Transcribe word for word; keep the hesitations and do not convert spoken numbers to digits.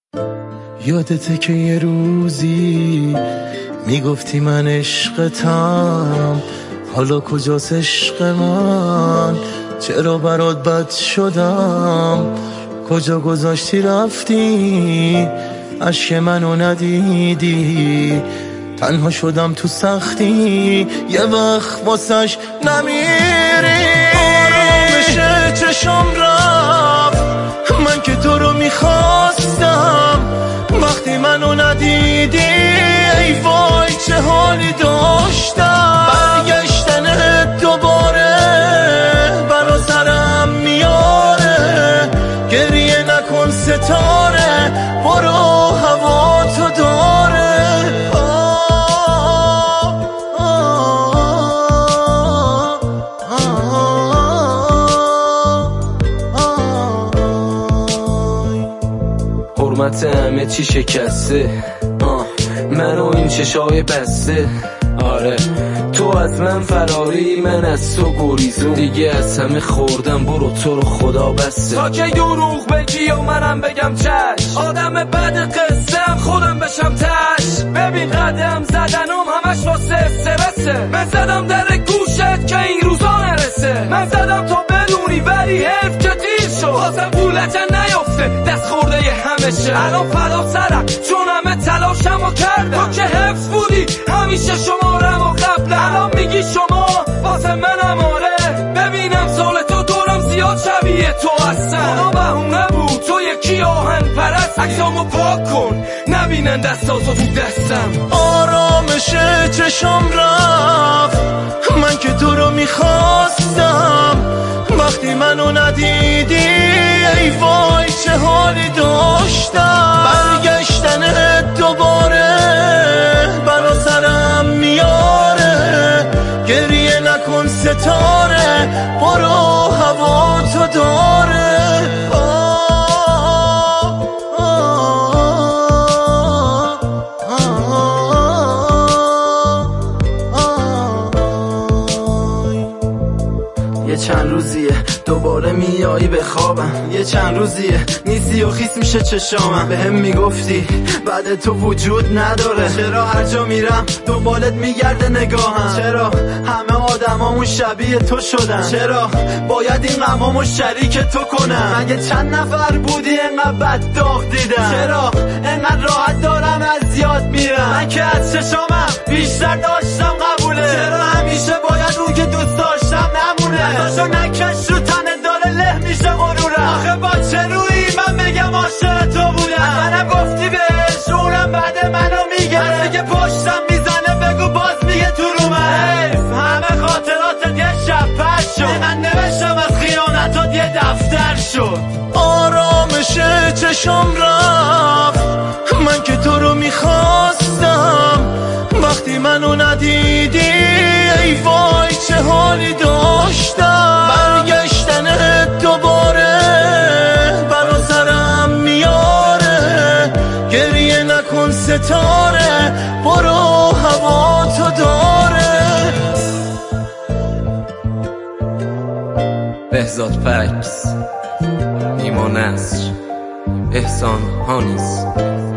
یادته که یه روزی میگفتی من عشقتم، حالا کجاست عشق من؟ چرا برات بد شدم؟ کجا گذاشتی رفتی؟ عشق منو ندیدی، تنها شدم تو سختی، یه وقت واسش نمیری. آرامش چشم رفت، من که تو رو میخواستم، وقتی منو ندیدی ای وای چه حالی داشتم. برگشتن دوباره برا سرم میاره، گریه نکن ستاره، برو هوا تو داره. حرمت همه چی شکسته، من و این چشای بسته. آره تو از من فراری، من از تو گریزون، دیگه از همه خوردم، برو تو رو خدا بسته. تا که دروغ بگی و منم بگم چش، آدم بد قصه خودم بشم تش. ببین قدم زدنم همش واسه استرسه، من زدم در گوشت که این روزا نرسه. من زدم تو بدونی ولی حیف که دیر شد، واسم پولت نیفته دست خورده ی همشه. الان فدا سرم چون همه تلاشمو کردم، تو که حفظ بودی همیشه شمارم و قبل. الان میگی شما واسه منم آره، ببینم سال تو دورم زیاد شبیه تو هستم. اونا بهونه بود تو یکی آهن پرست، عکسامو پاک کن نبینن دستاتو تو دستم. آرامش چشم رفت، من که تو رو میخواستم، وقتی منو ندیدی ای وای چه حالی داشتم. برگشتن دوباره برا سرم میاره، گریه نکن ستاره، برو هوا تو داره. یه چند روزیه دوباره میایی به خوابم، یه چند روزیه نیستی و خیس میشه چشامم. به هم میگفتی بعد تو وجود نداره، چرا هر جا میرم دنبالت میگرده نگاهم؟ چرا همه آدمامون شبیه تو شدن؟ چرا باید این غمامو شریک تو کنم؟ مگه چند نفر بودی انقدر بد داغ دیدم؟ چرا انقدر راحت دارم از یاد میرم؟ من که از چشامم بیشتر داشتم قبوله، چرا همیشه باید اون که دوست داشتم نمونه؟ ازاشو نکش رو تنه داره له میشه غرورم. آخه با چه رویی من بگم عاشق تو بودم؟ منم گفتی بهش اونم بعد منو میگه، هر که پشتم میزنه بگو باز میگه تو رو من. حیف همه خاطراتت یه شب پس شد، من نوشتم از خیانتات یه دفتر شد. آرامش چشم رفت، من که تو رو میخواستم، وقتی منو ندیدی ای وای چه حالی داشتم. برگشتن دوباره برا سرم میاره، گریه نکن ستاره، برو هوا تو داره. بهزاد فکس، نیما نصر، احسان هانیس.